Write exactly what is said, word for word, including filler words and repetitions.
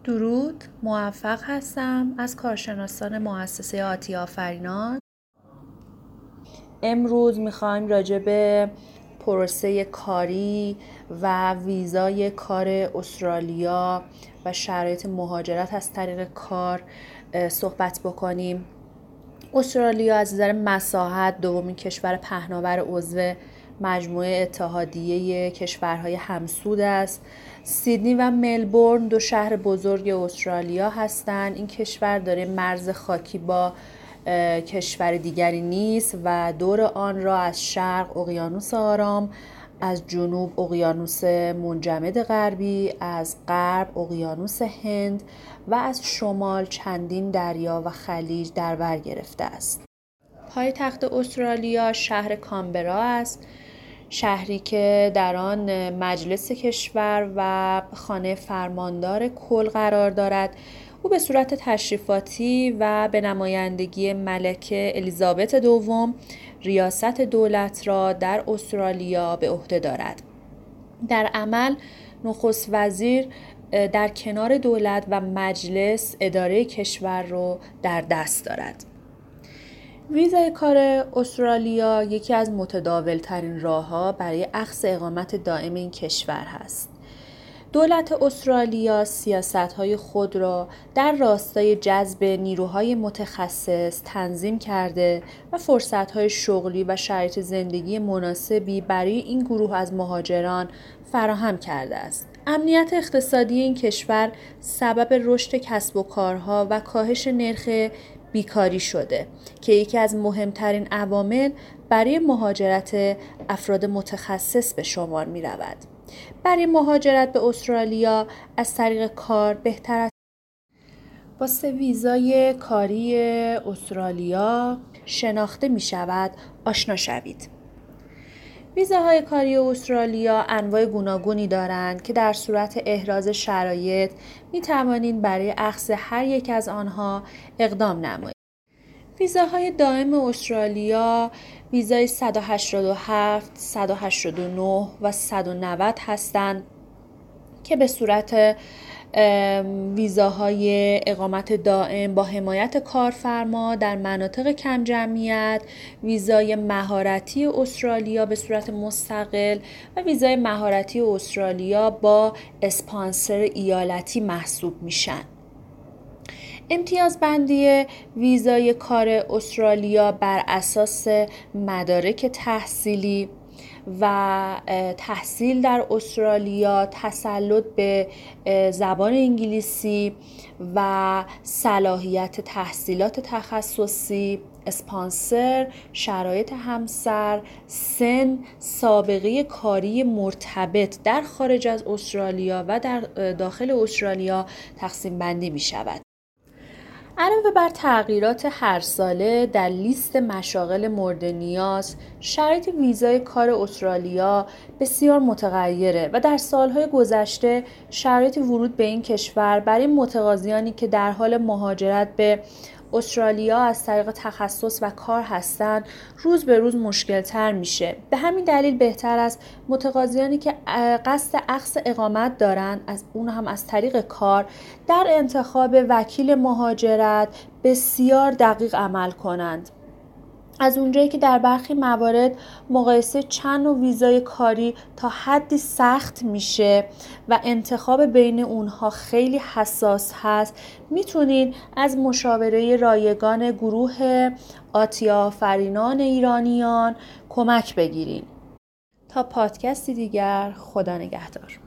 درود، موفق هستم از کارشناسان مؤسسه آتی آفرینان. امروز میخوایم راجع به پروسه کاری و ویزای کار استرالیا و شرایط مهاجرت از طریق کار صحبت بکنیم. استرالیا از نظر مساحت دومین کشور پهناور عضو مجموعه اتحادیه کشورهای همسود است. سیدنی و ملبورن دو شهر بزرگ استرالیا هستند. این کشور داره مرز خاکی با کشور دیگری نیست و دور آن را از شرق اقیانوس آرام، از جنوب اقیانوس منجمد غربی، از غرب اقیانوس هند و از شمال چندین دریا و خلیج در بر گرفته است. پایتخت استرالیا شهر کانبرا است، شهری که در آن مجلس کشور و خانه فرماندار کل قرار دارد. او به صورت تشریفاتی و به نمایندگی ملکه الیزابت دوم ریاست دولت را در استرالیا به عهده دارد. در عمل نخست وزیر در کنار دولت و مجلس اداره کشور را در دست دارد. ویزای کار استرالیا یکی از متداول‌ترین راه‌ها برای اخذ اقامت دائم این کشور است. دولت استرالیا سیاست‌های خود را در راستای جذب نیروهای متخصص تنظیم کرده و فرصت‌های شغلی و شرایط زندگی مناسبی برای این گروه از مهاجران فراهم کرده است. امنیت اقتصادی این کشور سبب رشد کسب و کارها و کاهش نرخ بیکاری شده که یکی از مهمترین عوامل برای مهاجرت افراد متخصص به شمار می رود. برای مهاجرت به استرالیا از طریق کار بهتر است با سه ویزای کاری استرالیا شناخته می شود آشنا شوید. ویزاهای کاری استرالیا انواع گوناگونی دارند که در صورت احراز شرایط می توانید برای اخذ هر یک از آنها اقدام نمایید. ویزاهای دائم استرالیا ویزای صد و هشتاد و هفت، صد و هشتاد و نه و صد و نود هستند که به صورت ویزاهای اقامت دائم با حمایت کارفرما در مناطق کم جمعیت، ویزای مهارتی استرالیا به صورت مستقل و ویزای مهارتی استرالیا با اسپانسر ایالتی محسوب میشن. امتیازبندی ویزای کار استرالیا بر اساس مدارک تحصیلی و تحصیل در استرالیا، تسلط به زبان انگلیسی و صلاحیت تحصیلات تخصصی، اسپانسر، شرایط همسر، سن، سابقه کاری مرتبط در خارج از استرالیا و در داخل استرالیا تقسیم بندی می شود. علاوه بر تغییرات هر ساله در لیست مشاغل مورد نیاز، شرایط ویزای کار استرالیا بسیار متغیره و در سالهای گذشته شرایط ورود به این کشور برای متقاضیانی که در حال مهاجرت به استرالیا از طریق تخصص و کار هستند روز به روز مشکل تر میشه. به همین دلیل بهتر است متقاضیانی که قصد اخذ اقامت دارند، از اون هم از طریق کار، در انتخاب وکیل مهاجرت بسیار دقیق عمل کنند. از اونجایی که در برخی موارد مقایسه چند نوع ویزای کاری تا حدی سخت میشه و انتخاب بین اونها خیلی حساس هست، میتونید از مشاوره رایگان گروه آتی آفرینان ایرانیان کمک بگیرید. تا پادکستی دیگر، خدا نگهدار.